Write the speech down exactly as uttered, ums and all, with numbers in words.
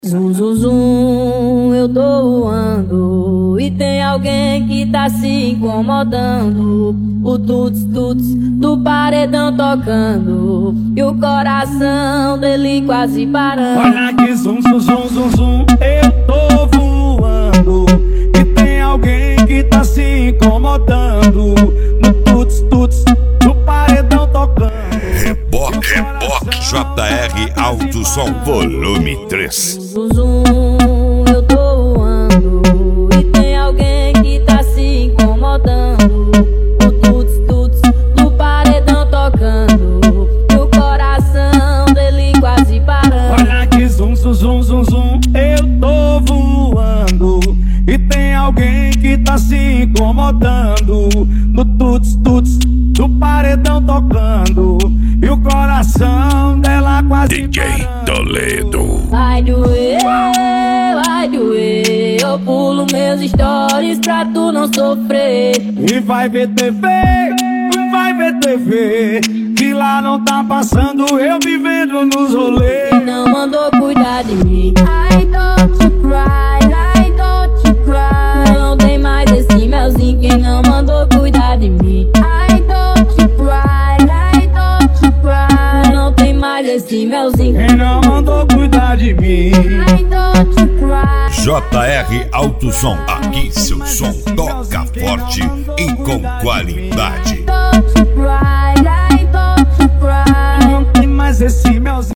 Zum, zum, zum, eu tô voando e tem alguém que tá se incomodando. O tuts, tuts do paredão tocando e o coração dele quase parando. Olha que zum, zum, zum, zum, zum, eu tô voando e tem alguém que tá se incomodando. No tuts, tuts do paredão tocando. Reboque, reboque, J R Alto Som, volume três. Zum, zum, eu tô voando e tem alguém que tá se incomodando. O tuts, tuts do paredão tocando e o coração dele quase parando. Olha que zum, zum, zum, zum, zum, eu tô voando e tem alguém que tá se incomodando. No tuts, tuts do paredão tocando e o coração dela quase D J parando. Toledo. Vai doer, vai doer, eu pulo meus stories pra tu não sofrer. E vai ver T V, vai ver T V, que lá não tá passando eu vivendo nos rolês. Não mandou cuidar de mim. I don't you cry, I don't you cry. Não tem mais esse melzinho, quem não mandou cuidar de mim. I don't you cry, I don't you cry. Não tem mais esse melzinho, Quem não mandou cuidar de mim. I don't you cry. J R Alto Som, aqui seu som toca forte e com qualidade. Don't you cry, I don't you cry. Não tem mais esse melzinho.